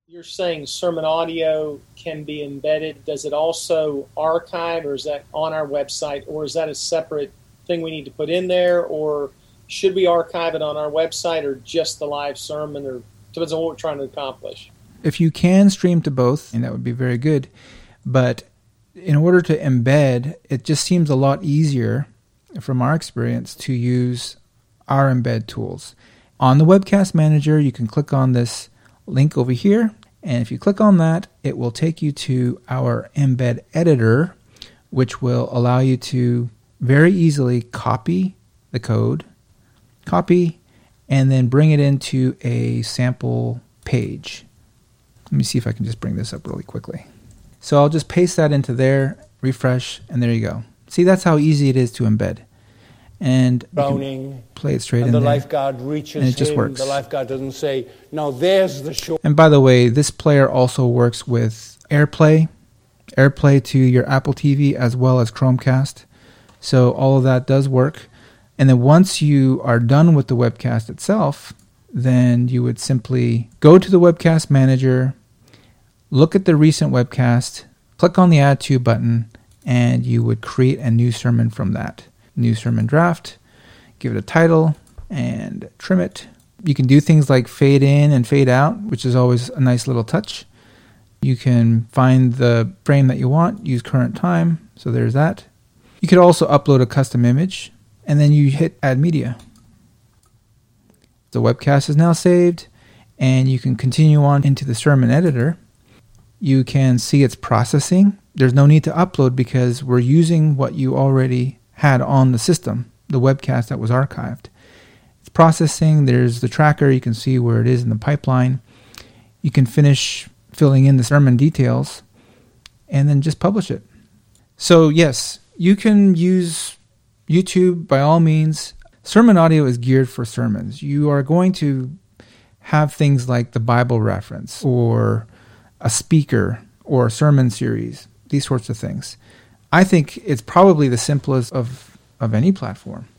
You're saying sermon audio can be embedded. Does it also archive, or is that on our website, or is that a separate thing we need to put in there, or should we archive it on our website, or just the live sermon, or depends on what we're trying to accomplish? If you can stream to both, and that would be very good, but in order to embed, it just seems a lot easier from our experience to use our embed tools. On the Webcast Manager, you can click on this link over here, and if you click on that, it will take you to our embed editor, which will allow you to very easily copy the code, and then bring it into a sample page. Let me see if I can just bring this up really quickly. So I'll just paste that into there, refresh, and there you go. See, that's how easy it is to embed. And Browning, play it straight in the there. lifeguard reaches and it just him. works. The lifeguard doesn't say, "No, there's the shore." And by the way, this player also works with AirPlay to your Apple TV as well as Chromecast. So all of that does work. And then once you are done with the webcast itself, then you would simply go to the Webcast Manager, look at the recent webcast, click on the Add To button, and you would create a new sermon from that. New sermon draft, give it a title, and trim it. You can do things like fade in and fade out, which is always a nice little touch. You can find the frame that you want, use current time, so there's that. You could also upload a custom image, and then you hit Add Media. The webcast is now saved, and you can continue on into the sermon editor. You can see it's processing. There's no need to upload because we're using what you already had on the system, the webcast that was archived. It's processing. There's the tracker. You can see where it is in the pipeline. You can finish filling in the sermon details and then just publish it. So yes, you can use YouTube by all means. Sermon audio is geared for sermons. You are going to have things like the Bible reference or a speaker or a sermon series, these sorts of things. I think it's probably the simplest of any platform.